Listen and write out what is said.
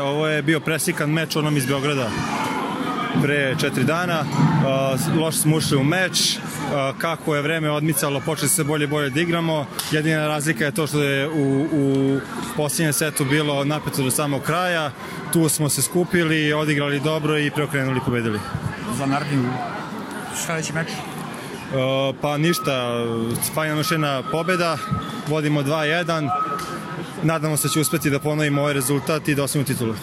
Ovo je bio preslikan meč onom iz Beograda pre 4 dana. Loše smo ušli u meč. Kako je vreme odmicalo, počeli se bolje da igramo. Jedina razlika je to što je u posljednjem setu bilo napeto do samog kraja. Tu smo se skupili, odigrali dobro i preokrenuli i pobedili. Za naredni sledeći meč? Pa ništa, Spanja još jedna pobeda, vodimo 2-1. Nadamo se da će uspeti da ponovimo ovaj rezultat i da osvojimo titulu.